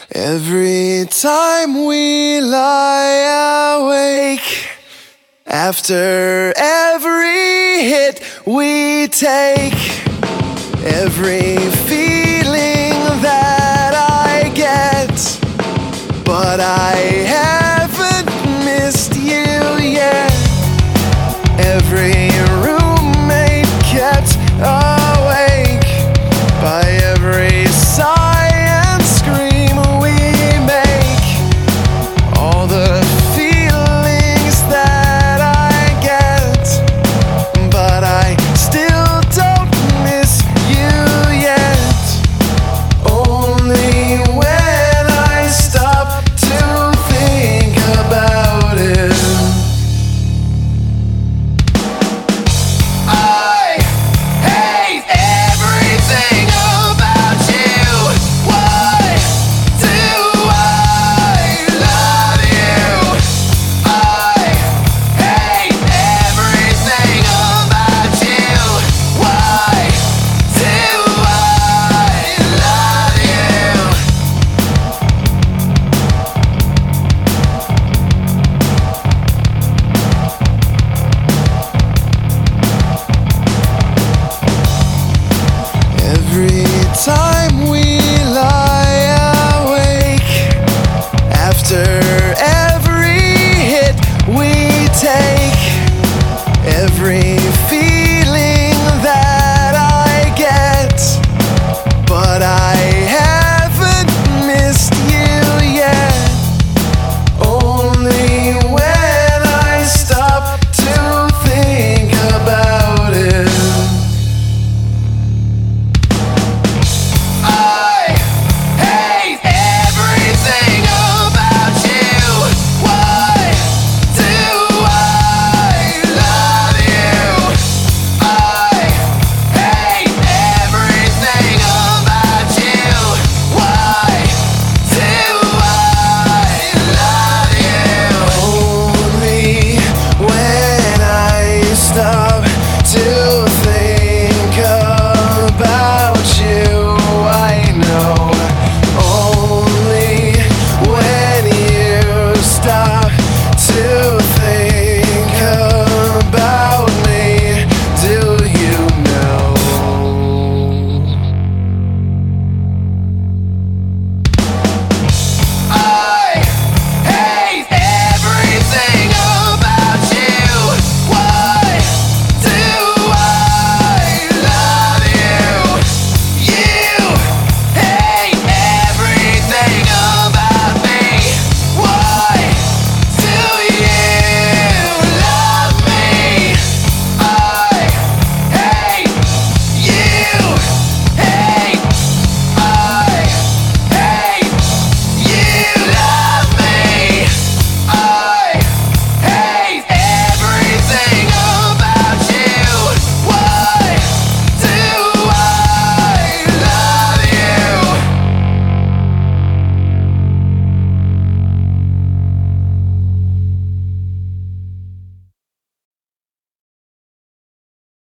Every time we lie awake, after every hit we take, every feeling that I get, but I haven't missed you yet. Every roommate kept awake by every sigh and scream we make. All the feelings that I get, but I still don't miss you yet. Only when I stop to think about it. I hate everything about you. Why do I love you? I hate everything about you. Why do I love you? Every time